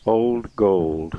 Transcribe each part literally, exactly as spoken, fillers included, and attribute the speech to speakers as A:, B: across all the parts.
A: Old Gold.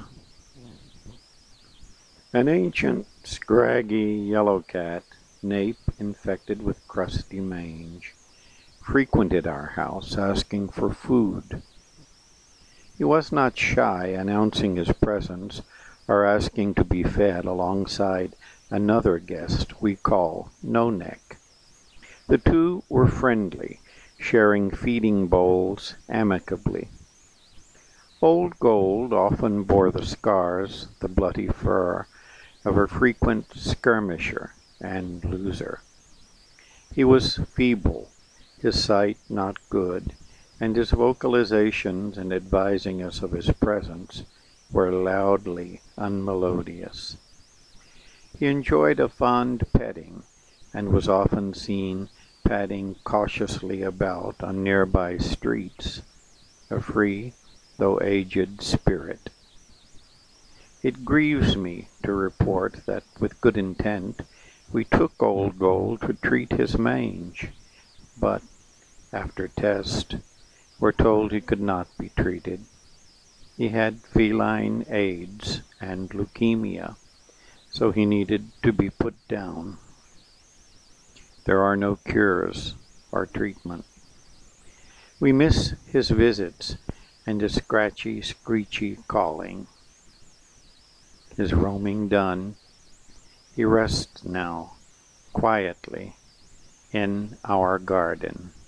A: An ancient, scraggy yellow cat, nape infected with crusty mange, frequented our house asking for food. He was not shy, announcing his presence or asking to be fed alongside another guest we call No Neck. The two were friendly, sharing feeding bowls amicably. Old Gold often bore the scars, the bloody fur, of a frequent skirmisher and loser. He was feeble, his sight not good, and his vocalizations in advising us of his presence were loudly unmelodious. He enjoyed a fond petting, and was often seen padding cautiously about on nearby streets, a free though aged spirit. It grieves me to report that with good intent we took Old Gold to treat his mange, but, after test, were told he could not be treated. He had feline AIDS and leukemia, so he needed to be put down. There are no cures or treatment. We miss his visits and his scratchy, screechy calling. His roaming done, he rests now, quietly, in our garden.